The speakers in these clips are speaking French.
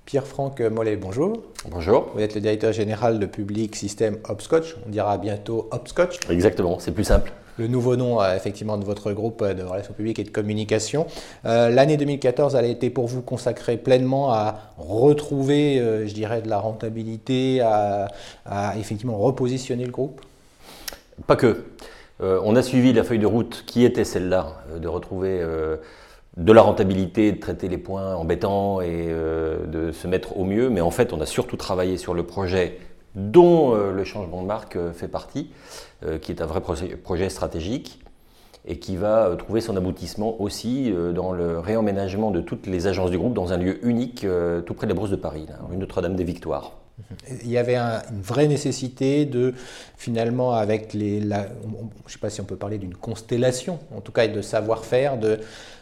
Pierre-Franck Mollet, bonjour. Bonjour. Vous êtes le directeur général de Public System Hopscotch. On dira bientôt Hopscotch. Exactement, c'est plus simple. Le nouveau nom effectivement de votre groupe de relations publiques et de communication. L'année 2014, elle a été pour vous consacrée pleinement à retrouver, je dirais, de la rentabilité, à effectivement repositionner le groupe? Pas que. On a suivi la feuille de route qui était celle-là, de retrouver de la rentabilité, de traiter les points embêtants et de se mettre au mieux. Mais en fait, on a surtout travaillé sur le projet dont le changement de marque fait partie, qui est un vrai projet stratégique et qui va trouver son aboutissement aussi dans le réemménagement de toutes les agences du groupe dans un lieu unique tout près de la Bourse de Paris, là, rue Notre-Dame-des-Victoires. Il y avait une vraie nécessité de, finalement, avec je ne sais pas si on peut parler d'une constellation, en tout cas de savoir-faire, de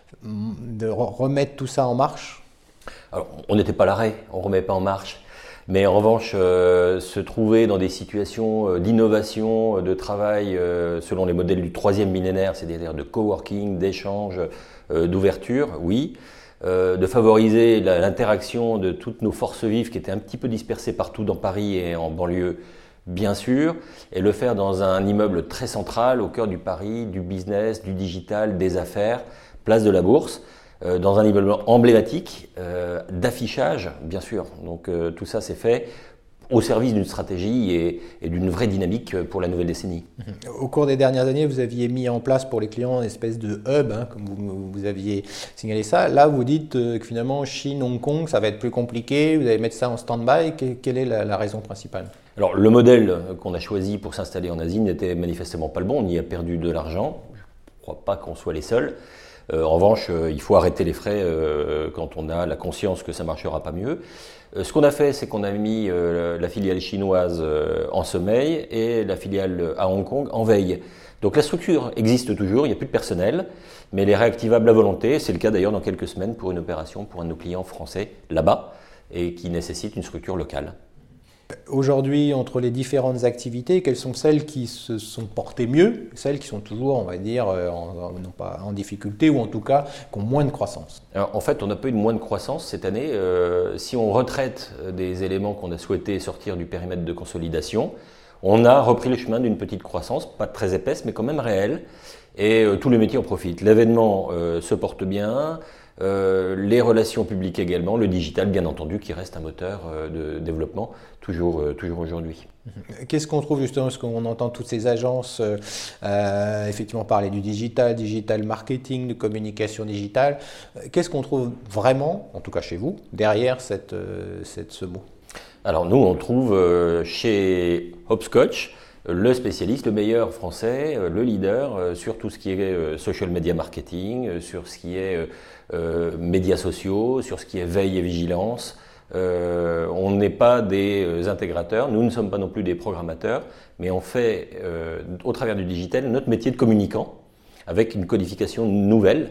remettre tout ça en marche. Alors, on n'était pas à l'arrêt, on ne remet pas en marche. Mais en revanche, se trouver dans des situations d'innovation, de travail selon les modèles du troisième millénaire, c'est-à-dire de coworking, d'échange, d'ouverture, oui. De favoriser l'interaction de toutes nos forces vives qui étaient un petit peu dispersées partout dans Paris et en banlieue, bien sûr, et le faire dans un immeuble très central, au cœur du Paris, du business, du digital, des affaires, place de la Bourse. Dans un immeuble emblématique, d'affichage, bien sûr. Donc tout ça c'est fait au service d'une stratégie et d'une vraie dynamique pour la nouvelle décennie. Au cours des dernières années, vous aviez mis en place pour les clients une espèce de hub, comme vous aviez signalé ça. Là, vous dites que finalement, Chine, Hong Kong, ça va être plus compliqué, vous allez mettre ça en stand-by. Quelle est la raison principale ? Alors le modèle qu'on a choisi pour s'installer en Asie n'était manifestement pas le bon, on y a perdu de l'argent. Je ne crois pas qu'on soit les seuls. En revanche, il faut arrêter les frais quand on a la conscience que ça ne marchera pas mieux. Ce qu'on a fait, c'est qu'on a mis la filiale chinoise en sommeil et la filiale à Hong Kong en veille. Donc la structure existe toujours, il n'y a plus de personnel, mais elle est réactivable à volonté. C'est le cas d'ailleurs dans quelques semaines pour une opération pour un de nos clients français là-bas et qui nécessite une structure locale. Aujourd'hui, entre les différentes activités, quelles sont celles qui se sont portées mieux, celles qui sont toujours, on va dire, non pas en difficulté ou en tout cas qui ont moins de croissance? Alors, en fait, on n'a pas eu de moins de croissance cette année. Si on retraite des éléments qu'on a souhaité sortir du périmètre de consolidation, on a repris le chemin d'une petite croissance, pas très épaisse, mais quand même réelle. Et tous les métiers en profitent. L'événement se porte bien. Les relations publiques également, le digital bien entendu qui reste un moteur de développement toujours aujourd'hui. Qu'est-ce qu'on trouve justement, parce qu'on entend toutes ces agences effectivement parler du digital marketing, de communication digitale, qu'est-ce qu'on trouve vraiment, en tout cas chez vous, derrière ce mot? Alors nous on trouve chez Hopscotch le spécialiste, le meilleur français, le leader sur tout ce qui est social media marketing, sur ce qui est médias sociaux, sur ce qui est veille et vigilance. On n'est pas des intégrateurs, nous ne sommes pas non plus des programmateurs, mais on fait au travers du digital notre métier de communicant avec une codification nouvelle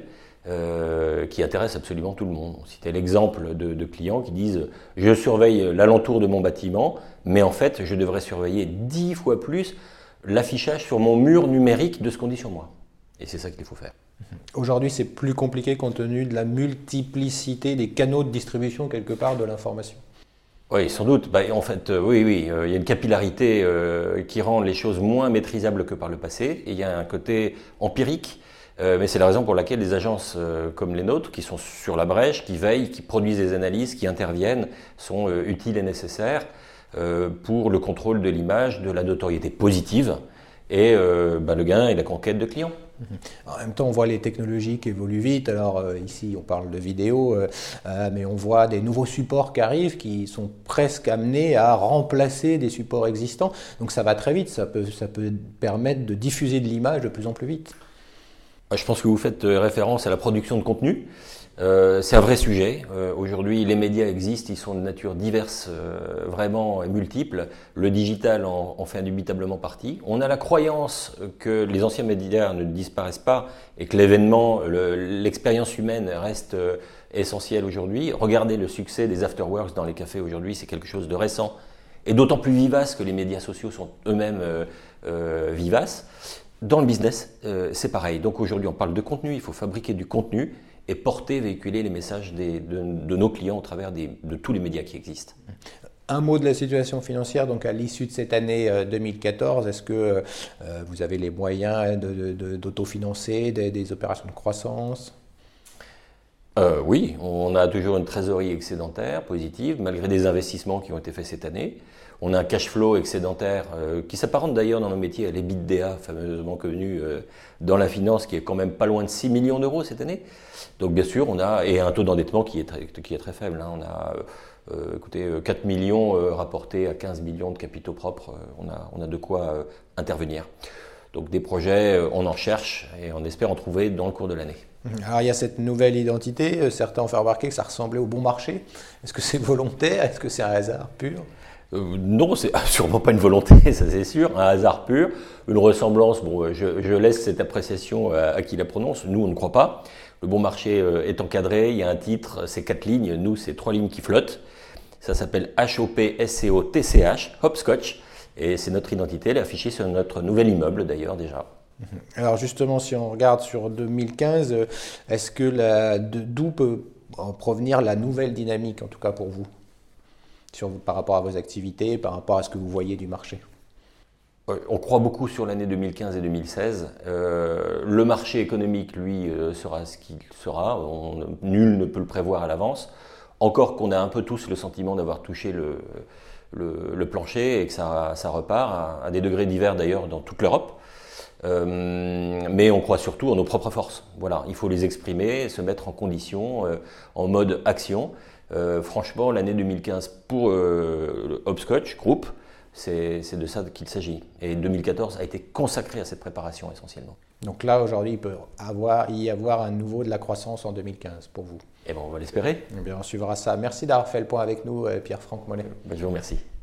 qui intéresse absolument tout le monde. On citait l'exemple de clients qui disent « je surveille l'alentour de mon bâtiment, mais en fait je devrais surveiller 10 fois plus l'affichage sur mon mur numérique de ce qu'on dit sur moi ». Et c'est ça qu'il faut faire. Aujourd'hui, c'est plus compliqué compte tenu de la multiplicité des canaux de distribution quelque part de l'information. Oui, sans doute. En fait, oui, il y a une capillarité qui rend les choses moins maîtrisables que par le passé. Et il y a un côté empirique. Mais c'est la raison pour laquelle des agences comme les nôtres, qui sont sur la brèche, qui veillent, qui produisent des analyses, qui interviennent, sont utiles et nécessaires pour le contrôle de l'image, de la notoriété positive et le gain et la conquête de clients. En même temps, on voit les technologies qui évoluent vite. Alors ici, on parle de vidéo, mais on voit des nouveaux supports qui arrivent, qui sont presque amenés à remplacer des supports existants. Donc ça va très vite, ça peut permettre de diffuser de l'image de plus en plus vite. Je pense que vous faites référence à la production de contenu. C'est un vrai sujet. Aujourd'hui, les médias existent, ils sont de nature diverse, vraiment multiples. Le digital en fait indubitablement partie. On a la croyance que les anciens médias ne disparaissent pas et que l'événement, l'expérience humaine reste essentielle aujourd'hui. Regardez le succès des afterworks dans les cafés aujourd'hui, c'est quelque chose de récent et d'autant plus vivace que les médias sociaux sont eux-mêmes vivaces. Dans le business, c'est pareil. Donc aujourd'hui, on parle de contenu, il faut fabriquer du contenu et porter, véhiculer les messages de nos clients au travers de tous les médias qui existent. Un mot de la situation financière, donc à l'issue de cette année 2014, est-ce que vous avez les moyens d'autofinancer des opérations de croissance ? Oui, on a toujours une trésorerie excédentaire positive, malgré des investissements qui ont été faits cette année. On a un cash flow excédentaire qui s'apparente d'ailleurs dans nos métiers à l'EBITDA, fameusement connu dans la finance, qui est quand même pas loin de 6 millions d'euros cette année. Donc bien sûr, on a et un taux d'endettement qui est très faible. Hein. On a écoutez, 4 millions rapportés à 15 millions de capitaux propres. On a de quoi intervenir. Donc des projets, on en cherche et on espère en trouver dans le cours de l'année. Alors il y a cette nouvelle identité, certains ont fait remarquer que ça ressemblait au bon marché. Est-ce que c'est volontaire? Est-ce que c'est un hasard pur? Non, c'est sûrement pas une volonté, ça c'est sûr, un hasard pur, une ressemblance, bon, je laisse cette appréciation à qui la prononce, nous on ne croit pas. Le bon marché est encadré, il y a un titre, c'est 4 lignes, nous c'est 3 lignes qui flottent. Ça s'appelle HOPSCO-TCH, Hopscotch, et c'est notre identité, elle est affichée sur notre nouvel immeuble d'ailleurs déjà. Alors justement, si on regarde sur 2015, est-ce que d'où peut en provenir la nouvelle dynamique, en tout cas pour vous, par rapport à vos activités, par rapport à ce que vous voyez du marché? On croit beaucoup sur l'année 2015 et 2016. Le marché économique, lui, sera ce qu'il sera. Nul ne peut le prévoir à l'avance. Encore qu'on a un peu tous le sentiment d'avoir touché le plancher et que ça repart à des degrés divers d'ailleurs dans toute l'Europe. Mais on croit surtout en nos propres forces. Voilà, il faut les exprimer, se mettre en condition, en mode action. Franchement, l'année 2015 pour le Hopscotch Group, c'est de ça qu'il s'agit. Et 2014 a été consacré à cette préparation essentiellement. Donc là, aujourd'hui, il peut y avoir un nouveau de la croissance en 2015 pour vous. Eh bien, on va l'espérer. Eh bien, on suivra ça. Merci d'avoir fait le point avec nous, Pierre-Franck Mollet. Je vous remercie.